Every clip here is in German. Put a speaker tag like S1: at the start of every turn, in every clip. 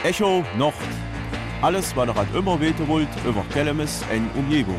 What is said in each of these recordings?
S1: Echo Nord. Alles, was ihr halt immer wissen wollt, über Kellemes und Umgebung.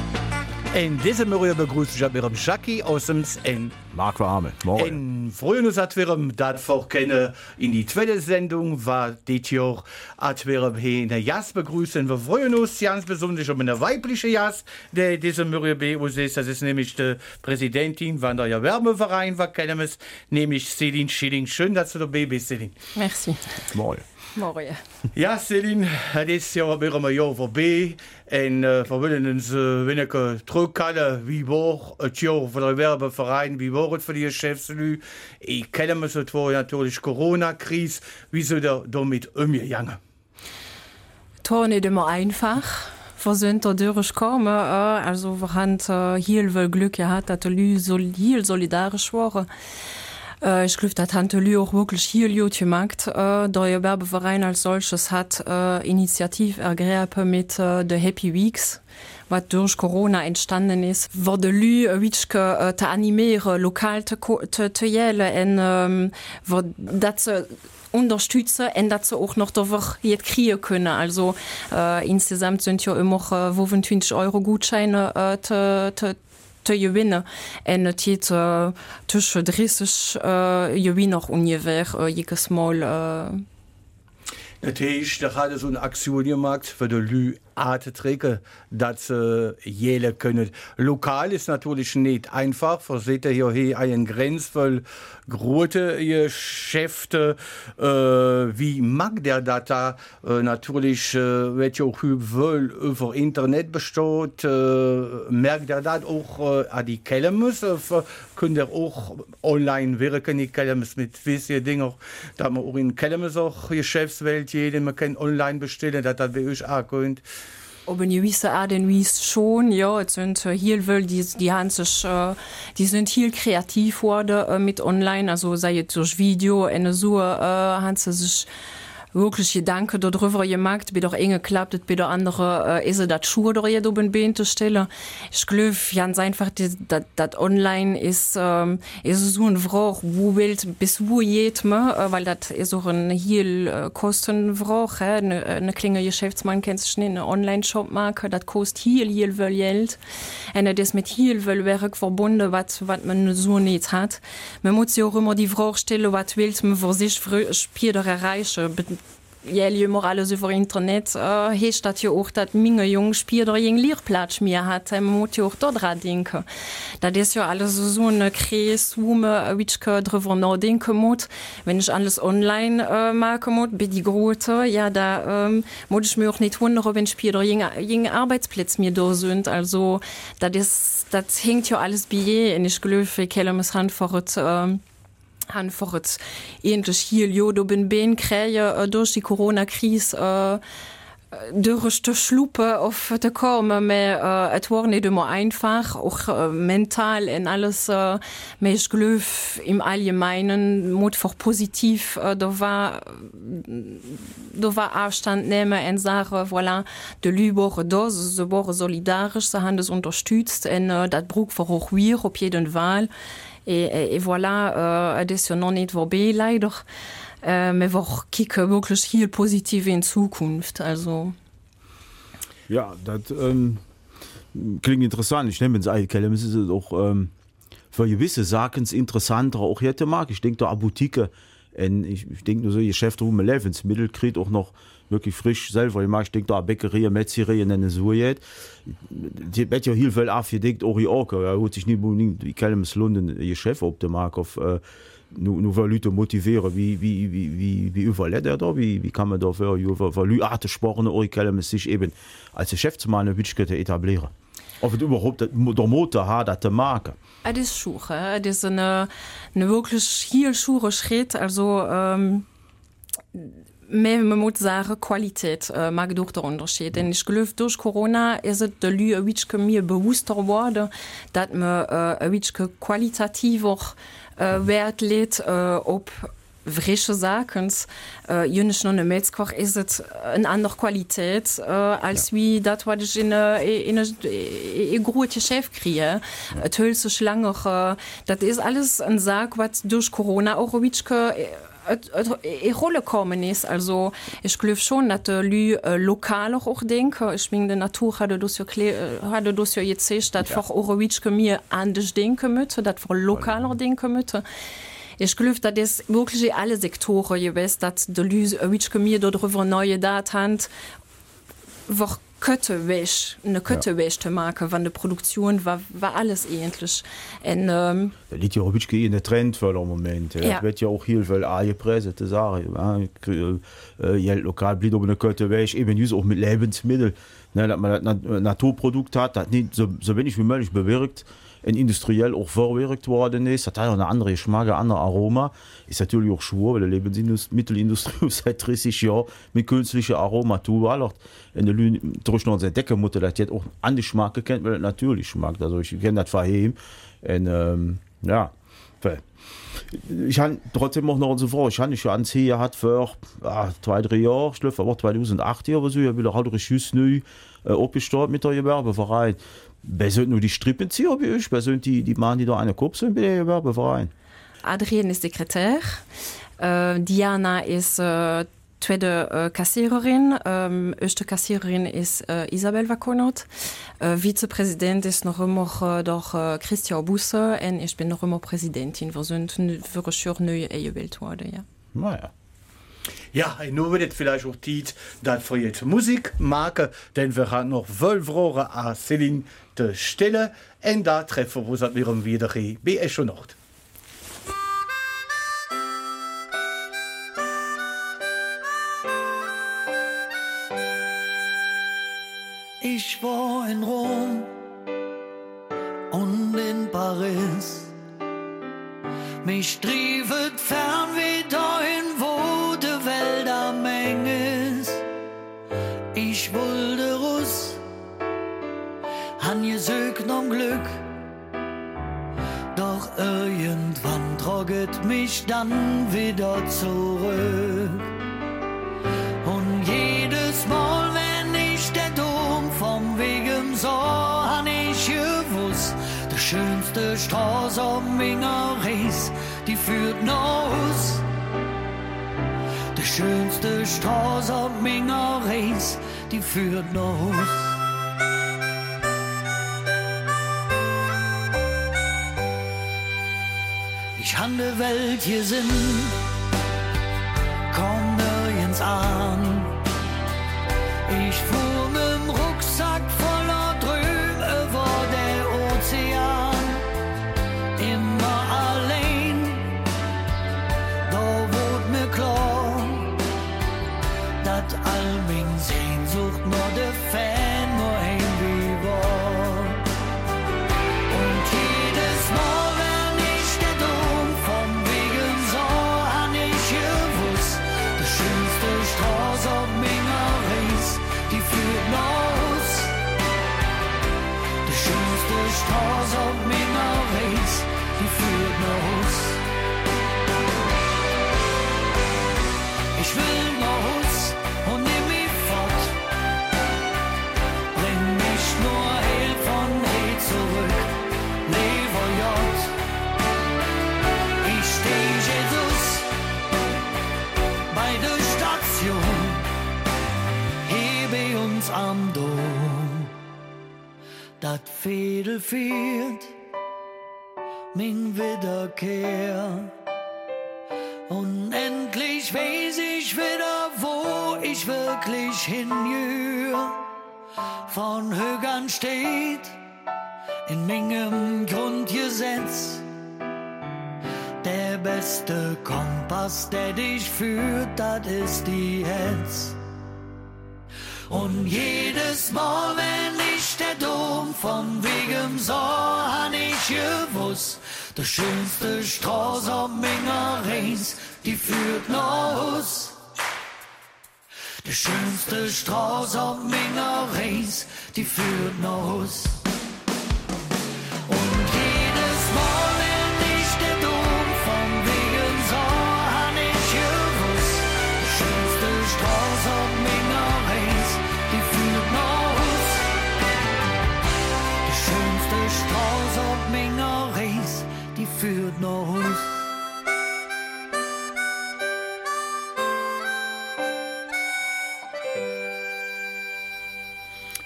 S2: In diesem Morgen begrüße ich mit Jackie aus dem N.
S1: Marco Arme. Morgen.
S2: In frühen hat wir das vorkennen. In die zweite Sendung war dieses Jahr, hat wir eine Jas begrüßen. Wir freuen uns ganz besonders um eine weibliche Jas, die diesem Morgen bei uns ist. Das ist nämlich die Präsidentin von der Werbeverein, was kennen wir, nämlich Céline Schilling. Schön, dass du dabei bist, Céline.
S3: Merci.
S1: Morgen.
S3: Morgen.
S2: Ja, Céline, das ist ja weer een jaar voorbij. En we willen ons wenige terugkallen. Wie war het jaar voor de werbeverein? Wie war het voor die chefslui? Ik ken me het voor natuurlijk Corona-Krise. Wie soll er damit umgegangen?
S3: Het war nicht immer einfach. Wir sind da durchgekommen. Also wir haben hier viel Glück gehabt, dass die Leute hier solidarisch waren. Ich glaube, das haben die Leute auch wirklich hier gut gemacht. Der Werbeverein als solches hat Initiative ergriffen mit den Happy Weeks, was durch Corona entstanden ist, wo die Leute wirklich zu animieren, lokal zu jählen und wo das unterstützen und dass sie auch noch darüber kriegen können. Also insgesamt sind ja immer 25 € Gutscheine te gewinnen. En het heeft tussen 30 gewinner ongeveer jedes Mal.
S2: Natürlich, da hat so eine Aktion gemacht für die Leute anzutrecken, dass sie jählen können. Lokal ist natürlich nicht einfach. Wir sehen hier eine Grenze große Geschäfte. Wie mag der Data? Natürlich wird ja auch über Internet besteht. Merkt der das auch an die Kellemes? Könnt ihr auch online wirken, die Kellemes mit gewissen Dingen, da man auch in Kellemes auch Geschäftswelt jeden, man kann online bestellen, dass das bei euch auch könnt.
S3: Op een gewisse Art en Weise schon, ja, het sind hier wel die sind hier kreativ worden mit online, also sei es durch Video und so, haben sie sich wirklich Gedanken darüber gemacht, wie doch enge klappt, wie der andere ist das Schuhe da jetzt oben Bein zu stellen. Ich glaube, ganz einfach, das online ist so ein Frage, wo wilt, bis wo geht man, weil das ist auch ein heel Kostenfrage, eine kleine Geschäftsmann kennt sich nicht, eine Online-Shop machen, das kostet heel viel Geld. Und das mit heel viel Werk verbunden, was man so nicht hat. Man muss sich auch immer die Frage stellen, was will man für sich später erreichen. Ja, immer alles über Internet. Hier steht ja auch, dass meine Jungen Spieler einen Lehrplatz mehr hat. Man muss ja auch dran denken. Das ist ja alles so eine Kreis, wo man darüber nachdenken muss. Wenn ich alles online machen muss, bei die Große, ja, da muss ich mich auch nicht wundern, wenn Spieler einen Arbeitsplatz mir da sind. Also, das hängt ja alles bei je. Und ich glaube, ich kann es einfach jetzt ähnlich hier Jodo bin Ben kräje durch die Corona-Krise durch die Schluppe auf der kommen, aber es war nicht immer einfach, auch mental und alles, aber ich glaube im Allgemeinen muss auch positiv, da war Abstand nehmen und sagen, voilà, die Leute waren da, sie waren solidarisch, sie haben das unterstützt und das braucht wir auch wir auf jeden Fall. Et voilà, das ist ja noch nicht vorbei, leider. Wir wollen kicken wirklich viel positiv in Zukunft. Also.
S1: Ja, das klingt interessant. Ich nehme es eigentlich, es ist auch für gewisse Sachen interessanter, auch hier mag. Ich denke da an Boutique. Ich denke nur so, Geschäfte, wo man Lebensmittel kriegt, auch noch wirklich frisch selber. Ich denke da an Bäckerie, Metzgerie und so jetzt. Die wird ja hier viel aufgedeckt, auch hier auch. Ja, hat sich nicht unbedingt, wie kann man es London, ihr Chef auf dem Markt auf nur Leute motivieren, wie überlebt er da, wie kann man da für Leute sparen, auch kann man sich eben als Geschäftsmann eine Wichtigkeit etablieren. Ob es überhaupt der Motor hat, das zu machen.
S3: Das ist schon, das ist eine wirklich viel schwere Schritt, also man muss sagen, Qualität mag durch den Unterschied. Denn ich glaube, durch Corona ist es den Leuten ein bisschen mehr bewusster geworden, dass man ein bisschen qualitativer Wert legt auf frische Sachen. Nicht nur eine Metzkoch ist es eine andere Qualität, als wie das, was ich in ein großes Chef kriege. Es hält sich lange. Das ist alles ein Sack, was durch Corona auch ein bisschen Rolle kommen ist also ich glaube schon dass lokal auch denke ich bin der Natur hatte das ja jetzt statt Orowitsch mir anders denken müsse dat vor lokaler denken müsse ich glaube dass das wirklich alle Sektoren je wisst dass der Lüwitsch mir darüber neue Daten wo Kötte wäsch eine Kötte wächte Marke wann de Produktion war alles ähnlich
S1: liegt ja in der Trend für Moment wird ja auch hier weil gepresete Sache lokal blieb eine Kötte wäsch eben auch mit Lebensmittel man Naturprodukt hat das nicht so wenig wie möglich bewirkt industriell auch vorwirkt worden ist hat eine andere Geschmack andere Aroma ist natürlich auch schwur weil der Lebensmittelindustrie seit 30 Jahren mit künstlicher Aromatur in der durch unsere Deckemutter das jetzt auch an die Geschmack kennt weil natürlich schmeckt also ich kenne das verheben ja ich habe trotzdem auch noch so vor ich habe nicht an C hat für 2-3 Jahre ich glaube aber 2008 aber so ja wieder halt neu abgestartet mit der Gewerbeverein nur die Strippenzieher wie ich persönlich die machen die da eine Kopf sind bei der Gewerbeverein
S3: Adrien ist Sekretär Diana ist zweite Kassiererin erste Kassiererin ist Isabel Wakonot Vizepräsident ist noch immer doch Christian Busse und ich bin noch immer Präsidentin wir sind für neue gewählt worden ja
S1: naja
S2: Ja, nur wird vielleicht auch Tiet, dass für jetzt Musik machen, denn wir haben noch 12 Rohre an Celine de Stelle und da treffen wir wieder bei Echo Nord.
S4: Ich war in Rom und in Paris, mich triefet fern wie dahin, wo de Welt am eng ist. Ich wollte Russ, han gesögt um Glück, doch irgendwann trocket mich dann wieder zurück. Und jedes Mal, wenn ich der Dom vom Wegen sah, han ich gewusst, der schönste Straße am Mingeries, die führt nach Hus. Der schönste Straße am Mingeries, die führt nach Hus. Ich han de Welt hier sind, komm nirgends an. Ich fuhr mit'm Rucksack voller Träume über der Ozean. Immer allein, da wurde mir klar, dass all mein Sehnsucht nur der Fan nur ein wie war. Und jedes Mal, wenn ich der Dom vom Wegen sah, han ich gewusst, der schönste Straße auf Mingeries, die führt nach Hus. Der schönste Straße auf Mingeries, die führt nach Hus. Ich will nach Hus und nimm mich fort. Bring mich nur heil von hey zurück. Lever J. Ich steh Jesus bei der Station. Hebe uns am Dom. Dat Fädel fehlt, min Wiederkehr. Unendlich weiß ich wieder, wo ich wirklich hingehöre. Von Högern steht in Mengem Grundgesetz der beste Kompass, der dich führt, das ist die Hetz. Und jedes Mal, wenn ich der Dom vom Wegen sah, han ich gewusst, der schönste Straße am Mingeries, die führt nach Hus. Der schönste Straße am Mingeries, die führt nach Hus. Und jedes Mal, wenn ich der Dom vom Wegen sah, han ich gewusst, der schönste Straße am Mingeries, die führt nach Hus. Der schönste Straße am Mingeries, die führt nach Hus.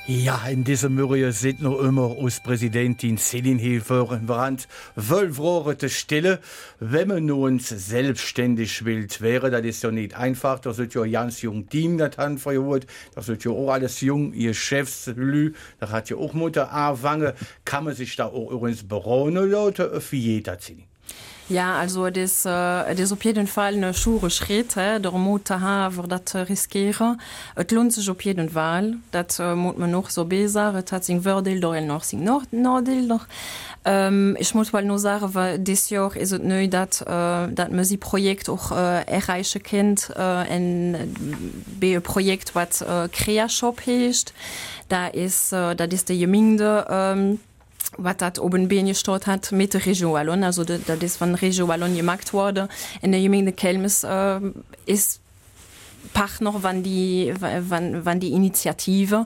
S2: Ja, in dieser Mürrie sind noch immer aus Präsidentin Selinhilfe in Brand. 12 Rohre Stille. Wenn man nun selbstständig will, wäre, das ist ja nicht einfach. Da sind ja ganz jung Team, das haben verholt. Das sind ja auch alles jung, ihr Chefslü. Da hat ja auch Mutter Anfange. Kann man sich da auch übrigens berauen, Leute, für jeder ziehen.
S3: Ja, also das op jeden Fall eine schure Schritt der Mutter hawer dat riskieren. Et lohnt sich op jeden Fall, dat muss man noch so besser, hat Wördel noch Nordel noch. Ich muss mal nur sagen, weil dieses Jahr ist es neu, dass man sie Projekt auch erreichen kann. Ein Projekt, was Crea-Shop heißt. Das ist der Gemeinde, was das oben gestartet hat mit der Region Wallon. Also das ist von Region Wallon gemacht worden. In der Gemeinde Kelmis ist Partner van die Initiative.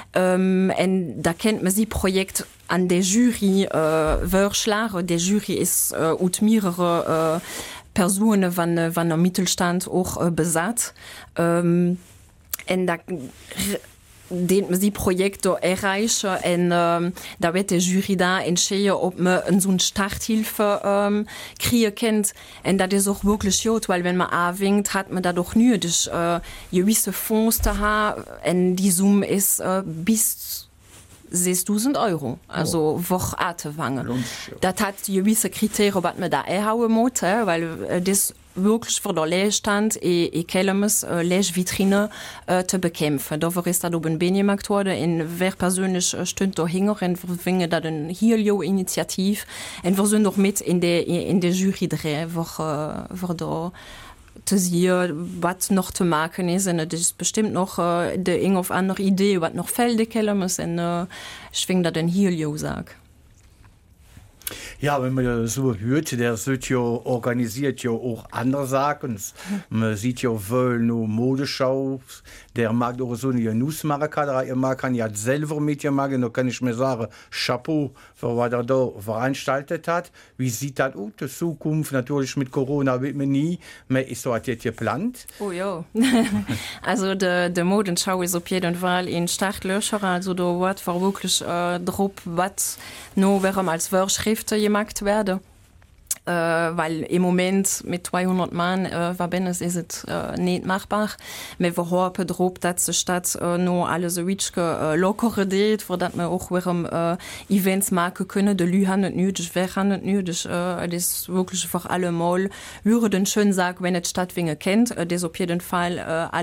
S3: Und da kennt man sie Projekt an der Jury Wörschlager. Der Jury ist ut mehrere Personen van der Mittelstand auch besat. Und da den man sie Projekte erreichen und da wird der Jury da entscheiden, ob man so eine Starthilfe kriegen kann. Und das ist auch wirklich gut, weil wenn man anfängt, hat man da doch nötig, gewisse Fonds zu haben und die Summe ist bis 6.000 €. Also, woch Atewangen. Das hat gewisse Kriterien, was man da erhauen muss, weil das wirklich für den Leerstand und Kellemes Leervitrine zu bekämpfen. Dafür ist das oben Benjamarkt worden. Und wer persönlich steht da hinter und wir da eine Helio-Initiative. Und wir sind noch mit in der Jury drin, wo da zu sehen, was noch zu machen ist. Und das ist bestimmt noch eine auf andere Idee, was noch fällt, Kellemes. Und ich finde das ein Helio-Sag.
S2: Ja, wenn man so hört, der wird ja organisiert ja auch andere Sachen. Man sieht ja wohl nur Modeschau, der mag auch so eine Nussmarke, der mag kann ja selber mitmachen, da kann ich mir sagen, Chapeau, für was er da veranstaltet hat. Wie sieht das aus? Die Zukunft natürlich mit Corona wird man nie, mehr ist so hat jetzt geplant.
S3: Oh ja, also die Modenschau ist auf jeden Fall in Startlöcher, also da wird wirklich drauf, was noch während als Wörschriften gemacht werden. Weil im Moment mit 200 Mann ist es nicht machbar. Wir hoffen darauf, dass die Stadt noch alles so locker geht, für dass wir auch während Events machen können. Die Leute haben nicht nötig, wer hat nicht nötig. Das ist wirklich für alle Mal. Würde den schön sagen, wenn es Stadtwinge kennt, das ist auf jeden Fall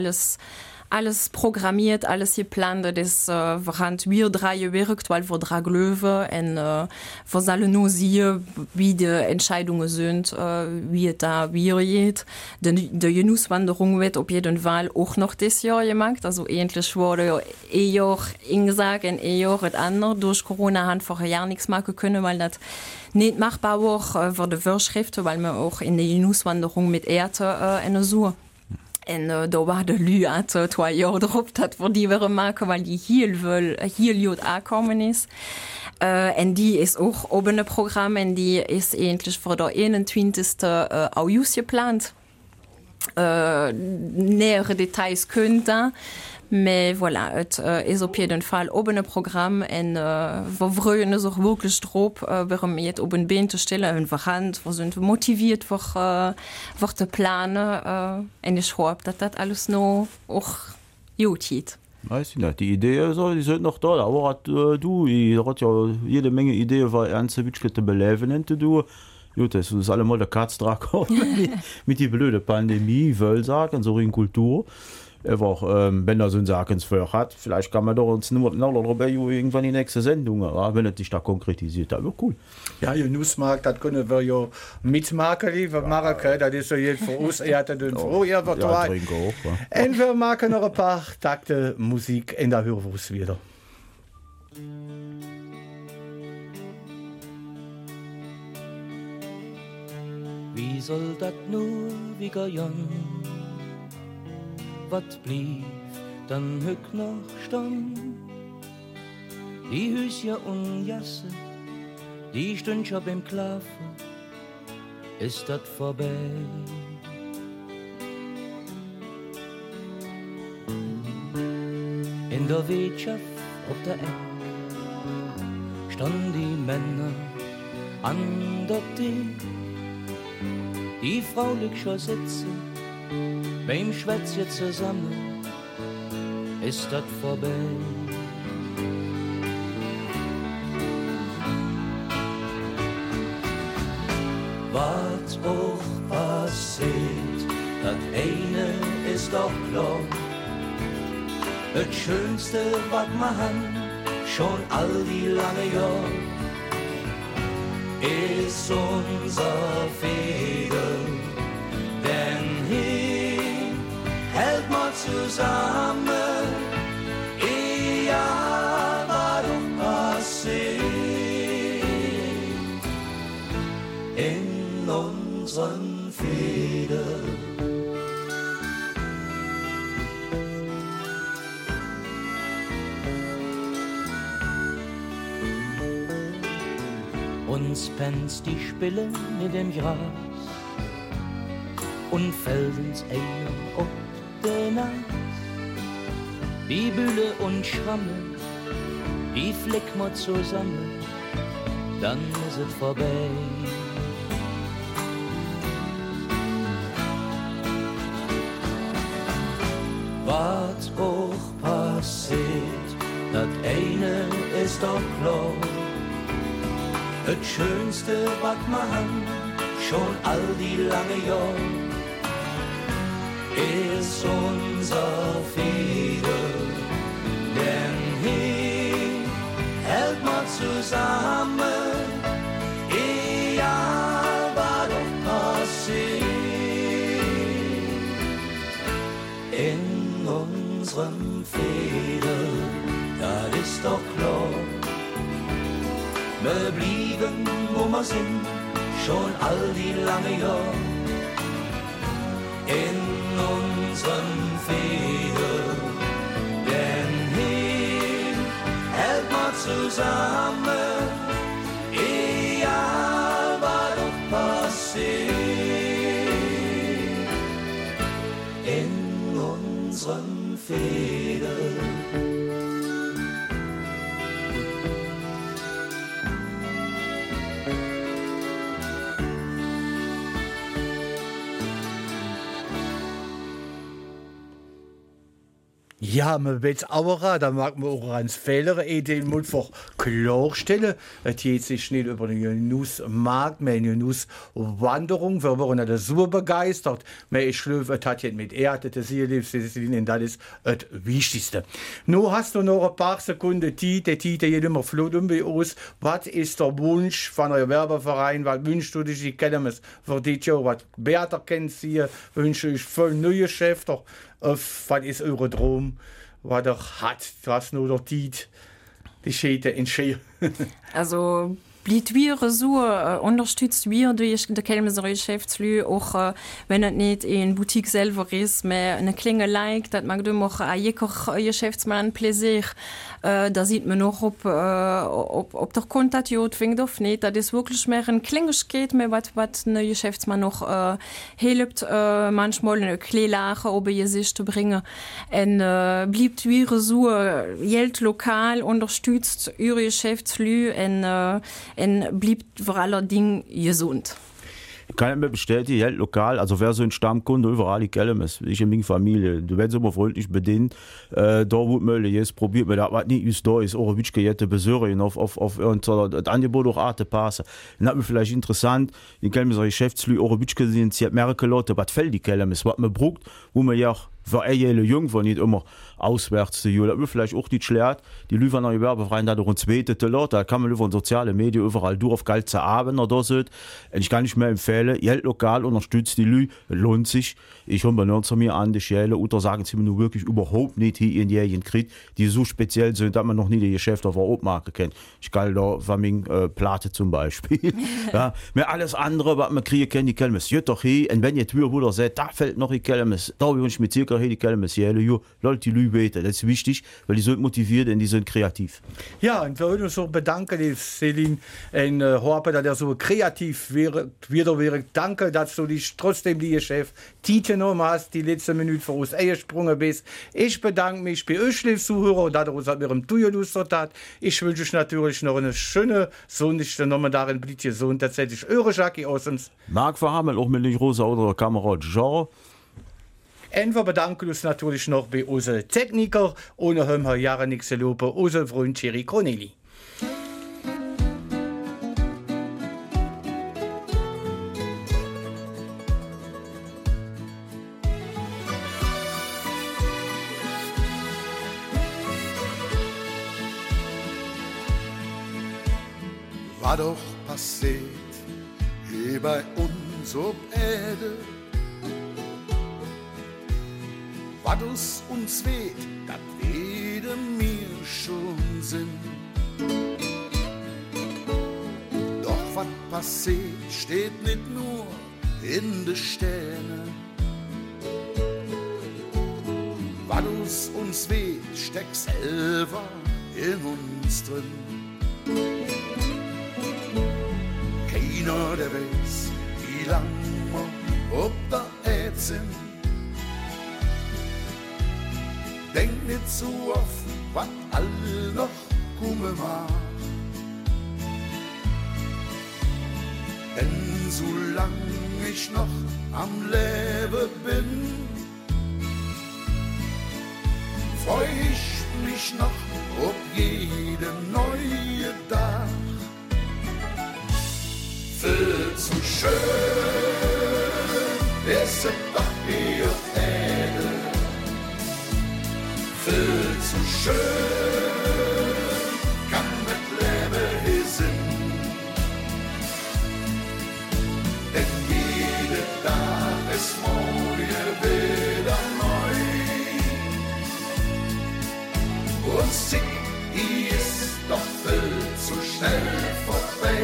S3: alles programmiert, alles geplant, das wir 3 wirkt, weil wir 3 Löwe und wir sollen nur sehen, wie die Entscheidungen sind, wie es da geht. Die Genusswanderung wird auf jeden Fall auch noch dieses Jahr gemacht, also ähnlich wurde ja Jahr gesagt und Jahr das andere. Durch Corona haben wir ja nichts machen können, weil das nicht machbar war für die Vorschriften, weil wir auch in der Genusswanderung mit Erde eine Suche. Und da war der Lü 2 Jahre drauf, dass wir die machen, weil die hier angekommen ist. Und die ist auch oben ein Programm und die ist eigentlich für den 21. August geplant. Nähere Details können da. Mais voilà, es ist auf jeden Fall oben ein Programm und wir freuen uns auch wirklich drauf, warum wir jetzt oben Bein zu stellen und wir sind motiviert für zu planen und ich hoffe, dass das alles noch auch gut geht.
S1: Weiß ich nicht, die Idee die sind noch da, aber hat ja jede Menge Ideen, weil ernste Witschritte beleben du. Gut, das ist allemal der Katzdrag mit die blöde Pandemie, will sagen, so in Kultur. Einfach, wenn er so ein Sakensfeuer hat, vielleicht kann man doch uns nur irgendwann die nächste Sendung, wenn er sich da konkretisiert, das wäre cool.
S2: Ja, ihr Nussmarkt, das können wir ja mitmachen, lieber Marke, das ist ja jetzt für uns, er hatte den vorher, und wir machen noch ein paar Takte Musik, und da hören wir es wieder.
S4: Wie soll das nur wie gehen? Wat blieb dann höck noch stand? Die Hüsja und Jasse, die stünd schon beim Klaffen, ist das vorbei. In der Wirtschaft
S5: auf der Eck standen die Männer an der Tee. Die fraulich schon sitzen, beim Schwätzchen zusammen, ist das vorbei. Was auch passiert, das eine ist doch klar. Das Schönste, was man hat, schon all die lange Jahre, ist unser Fehler. Denn hier hält man zusammen, egal was doch passiert, in unseren Federn. Uns pennt die Spille mit dem Gras und fällt uns einer auf den Nas. Die Bühle und Schramme, die flick mal zusammen, dann ist es vorbei. Was auch passiert, das eine ist doch klar. Das Schönste, was man hat, schon all die lange Jahre, ist unser Fehler. Denn hier hält man zusammen, egal was doch passiert, in unserem Fehler, das ist doch klar. Wir blieben, wo wir sind, schon all die lange Jahre, in unserem Feder. Denn hier hält man zusammen, egal was doch passiert, in unserem Feder.
S2: Ja, man will auch, da mag man auch ans Fehler, den muss einfach klarstellen. Es geht sich nicht über den Genussmarkt, mehr eine Genusswanderung. Wir waren da so begeistert. Man ist schlöfe, das hat jetzt mit Erde, das hier lebt, das ist das Wichtigste. Nun hast du noch ein paar Sekunden Zeit, der Zeit geht immer flott bei uns. Was ist der Wunsch von eurem Werbeverein? Was wünschst du dich, die Kellemes für dieses Jahr? Was Bertha kennt sie? Wünsche ich voll neue Chefs? Was ist eure Traum, was ihr hat? Du hast nur noch die Schäden entstehen.
S3: Also, blieb wir so, unterstützt wir durch die Kelmeser Geschäftslü, auch wenn es nicht in Boutique selber ist, mehr eine Klinge like, das mag du auch jeder Geschäftsmann Plaisir. Da sieht man noch, ob der Kontakt fängt auf nicht. Das ist wirklich mehr ein Klingigkeit, mehr was ein Geschäftsmann noch hilft, manchmal eine Kleelache über ihr sich zu bringen. Und bleibt wir so, Geld lokal unterstützt ihre Geschäftslü und bleibt vor allen Dingen gesund.
S1: Ich kann mir bestätigen, Geld lokal, also wer so ein Stammkunde überall die Kellemes, ich in meiner Familie, du wirst immer freundlich bedient, da wo Mölle jetzt probiert man da, was nicht ist da ist, auch ein bisschen jette Besucherin auf das Angebot auch Arte passen. Dann hat mir vielleicht interessant, die Kellemeser Geschäftslü auch ein bisschen gesehen, sie hat merke Leute, was fällt die Kellemes, was man braucht, wo man ja auch für jede Jungfer nicht immer auswärts zu gehen. Das wird vielleicht auch nicht schlecht. Die Lüferner Gewerbeverein da doch ein zweites Lot. Da kann man über soziale Medien überall durch auf ganze Abend oder so. Und ich kann nicht mehr empfehlen, Geld lokal unterstützt die Lü, lohnt sich. Ich habe mir mir an die Schäle, oder sagen sie mir nur wirklich überhaupt nicht hier in jeden Krieg, die so speziell sind, dass man noch nie die Geschäfte auf der Obmarke kennt. Ich kann da von Plate zum Beispiel. Ja, mir alles andere, was man kriegen kann, die Kelmes, jut doch hier. Und wenn ihr Tür, wo seht, da fällt noch die Kelmes, da bin ich mit circa Lieder die Kelmesiele Leute die Lübeter, das ist wichtig, weil die sind motiviert und die sind kreativ.
S2: Ja, und wir wollen uns auch bedanken, Celine, und hoffen, dass er so kreativ wieder wäre. Danke, dass du dich trotzdem, die Chef, Tite genommen hast, die letzte Minute vor uns eingesprungen bist. Ich bedanke mich bei euch, liebe Zuhörer, dass ihr uns mit dem Tuyo gelustert habt. Ich wünsche euch natürlich noch eine schöne sonnige Nummer darin, blieb ihr so und tatsächlich eure Jackie aus uns.
S1: Marc Verhammel, auch mit den rosa oder Kamera Jean.
S2: Und wir bedanken uns natürlich noch bei unseren Techniker, ohne haben wir Jahre nichts gelobt, unser Freund Thierry Corneli.
S6: War doch passiert hier bei uns auf Erde, was uns weht, das weder mir schon Sinn. Doch was passiert, steht nicht nur in den Sternen. Was uns weht, steckt selber in uns drin. Keiner, der weiß, wie lang wir auf der Erde sind. Denk nicht zu oft, was all noch kommen mag. Denn solange ich noch am Leben bin, freu ich mich noch auf jeden neuen Tag. Viel zu schön ist es doch hier auf Erde. Viel zu schön kann das Leben hier sein. Denn jeder Tag ist morgen wieder neu. Und sick, die ist doch viel zu schnell vorbei.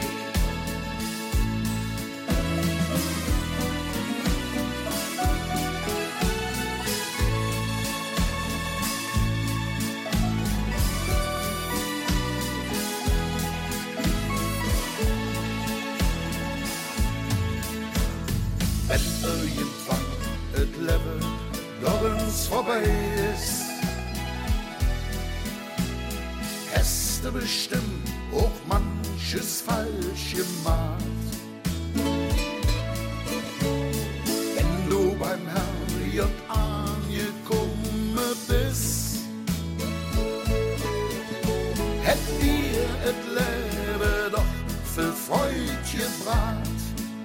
S6: Vorbei ist, hast du bestimmt auch manches falsch gemacht. Wenn du beim Herrn J. angekommen bist, hätt dir et Leben doch viel Freude gebracht.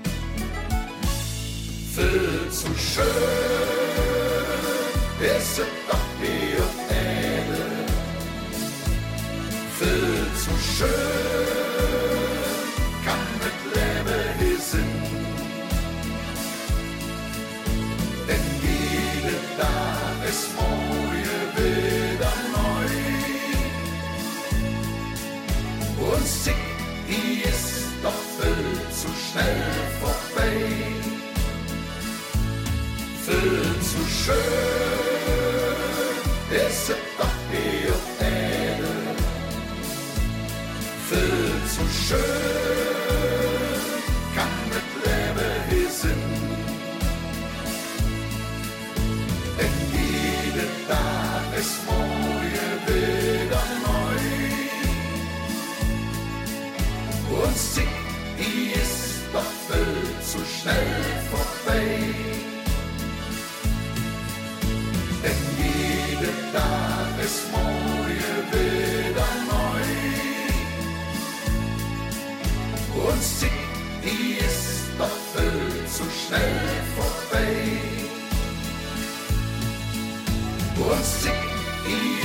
S6: Viel zu schön ist es doch hier auf Erde. Viel zu schön kann das Leben hier sein. Denn jeder Tag ist morgen wieder neu. Und sick, die ist doch viel zu schnell vorbei. Viel zu schön ist es doch hier auf Erde. Viel zu schön kann das Leben hier sein. Denn jeder Tag ist morgen wieder neu. Und sick, die ist doch viel zu schnell vorbei. Tag ist morgen wieder neu. Und sick, die ist doch viel zu schnell vorbei. Und sick, die